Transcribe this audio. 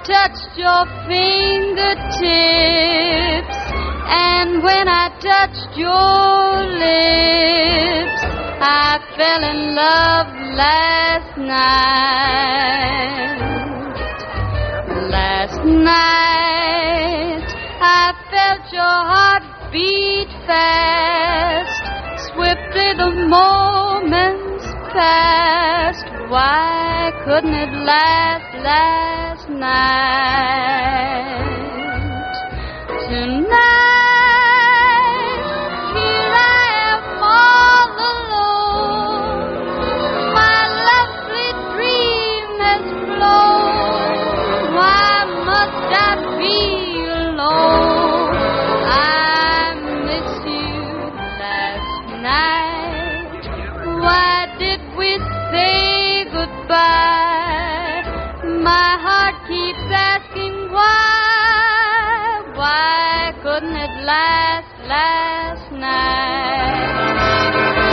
touched your fingertips, and when I touched your lips, I fell in love last night. Last night I felt your heart beat fast. Swiftly the moments passed. Why couldn't it last night? Tonight, here I am all alone. My lovely dream has flown. Why must I be alone? I miss you last night. Why did we say goodbye? My heart keeps asking why. Why couldn't it last night?